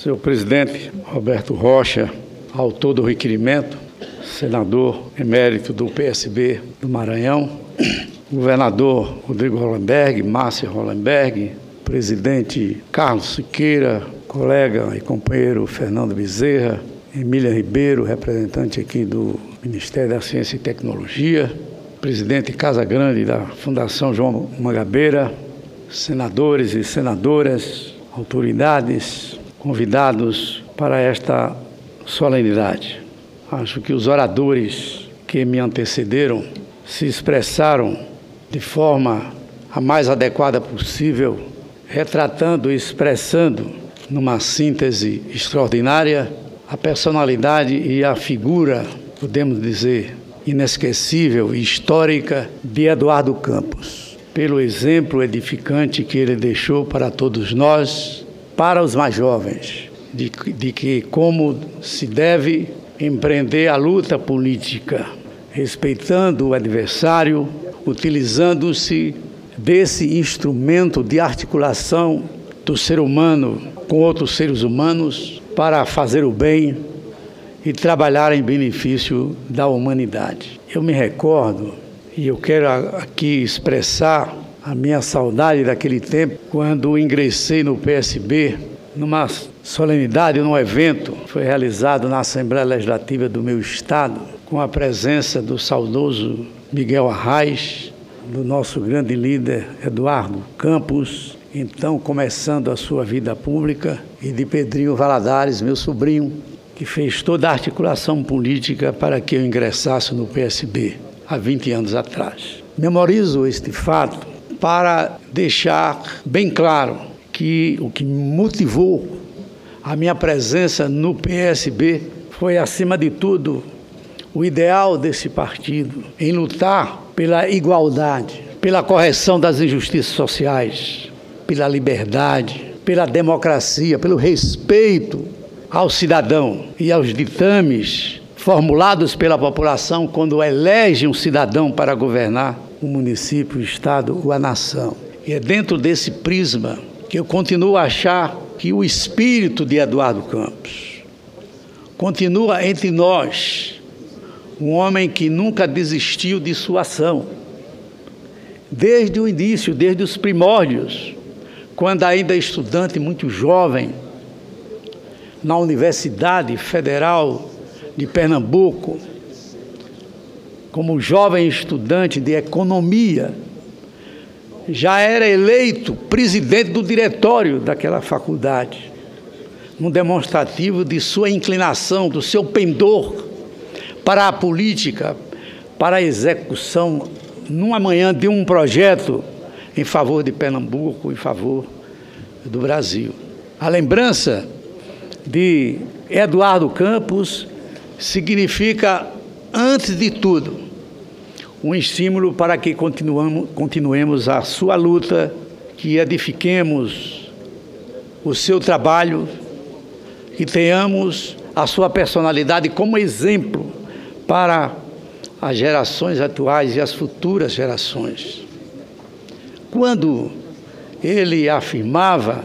Senhor presidente Roberto Rocha, autor do requerimento, senador emérito do PSB do Maranhão, governador Rodrigo Hollenberg, Márcia Hollenberg, presidente Carlos Siqueira, colega e companheiro Fernando Bezerra, Emília Ribeiro, representante aqui do Ministério da Ciência e Tecnologia, presidente Casa Grande da Fundação João Mangabeira, senadores e senadoras, autoridades, convidados para esta solenidade. Acho que os oradores que me antecederam se expressaram de forma a mais adequada possível, retratando e expressando, numa síntese extraordinária, a personalidade e a figura, podemos dizer, inesquecível e histórica de Eduardo Campos, pelo exemplo edificante que ele deixou para todos nós, para os mais jovens, de que como se deve empreender a luta política, respeitando o adversário, utilizando-se desse instrumento de articulação do ser humano com outros seres humanos para fazer o bem e trabalhar em benefício da humanidade. Eu me recordo, e eu quero aqui expressar a minha saudade daquele tempo, quando ingressei no PSB, numa solenidade, num evento, foi realizado na Assembleia Legislativa do meu estado, com a presença do saudoso Miguel Arraes, do nosso grande líder Eduardo Campos, então começando a sua vida pública, e de Pedrinho Valadares, meu sobrinho, que fez toda a articulação política para que eu ingressasse no PSB há 20 anos atrás. Memorizo este fato para deixar bem claro que o que me motivou a minha presença no PSB foi, acima de tudo, o ideal desse partido em lutar pela igualdade, pela correção das injustiças sociais, pela liberdade, pela democracia, pelo respeito ao cidadão e aos ditames formulados pela população quando elege um cidadão para governar o município, o estado ou a nação. E é dentro desse prisma que eu continuo a achar que o espírito de Eduardo Campos continua entre nós, um homem que nunca desistiu de sua ação, desde o início, desde os primórdios, quando ainda estudante muito jovem, na Universidade Federal de Pernambuco, como jovem estudante de economia, já era eleito presidente do diretório daquela faculdade, num demonstrativo de sua inclinação, do seu pendor para a política, para a execução, numa manhã, de um projeto em favor de Pernambuco, em favor do Brasil. A lembrança de Eduardo Campos significa, antes de tudo, um estímulo para que continuemos a sua luta, que edifiquemos o seu trabalho, que tenhamos a sua personalidade como exemplo para as gerações atuais e as futuras gerações. Quando ele afirmava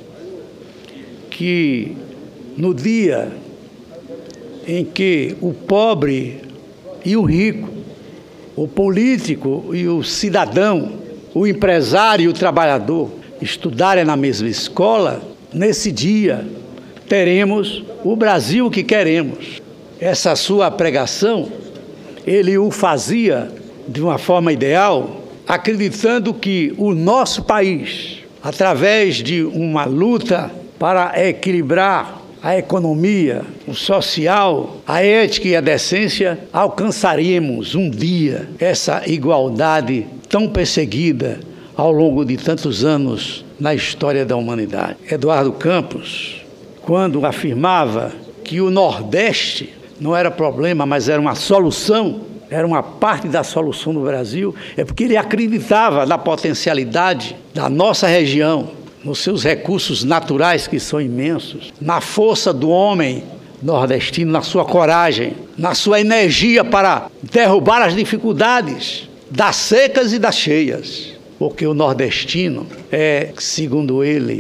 que no dia em que o pobre e o rico, o político e o cidadão, o empresário e o trabalhador estudarem na mesma escola, nesse dia teremos o Brasil que queremos. Essa sua pregação, ele o fazia de uma forma ideal, acreditando que o nosso país, através de uma luta para equilibrar a economia, o social, a ética e a decência, alcançaríamos um dia essa igualdade tão perseguida ao longo de tantos anos na história da humanidade. Eduardo Campos, quando afirmava que o Nordeste não era problema, mas era uma solução, era uma parte da solução do Brasil, é porque ele acreditava na potencialidade da nossa região, nos seus recursos naturais, que são imensos, na força do homem nordestino, na sua coragem, na sua energia para derrubar as dificuldades das secas e das cheias, porque o nordestino é, segundo ele,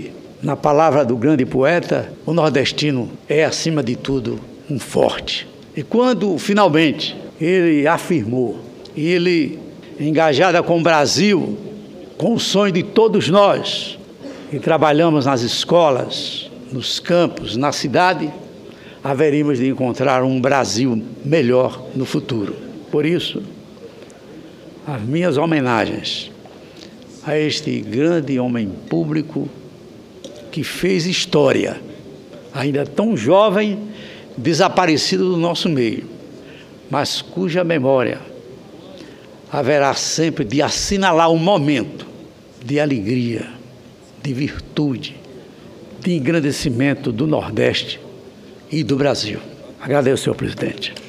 Na palavra do grande poeta, o nordestino é, acima de tudo, um forte. E quando, finalmente, ele afirmou, ele, engajado com o Brasil, com o sonho de todos nós, que trabalhamos nas escolas, nos campos, na cidade, haveríamos de encontrar um Brasil melhor no futuro. Por isso, as minhas homenagens a este grande homem público que fez história, ainda tão jovem, desaparecido do nosso meio, mas cuja memória haverá sempre de assinalar um momento de alegria, de virtude, de engrandecimento do Nordeste e do Brasil. Agradeço, senhor presidente.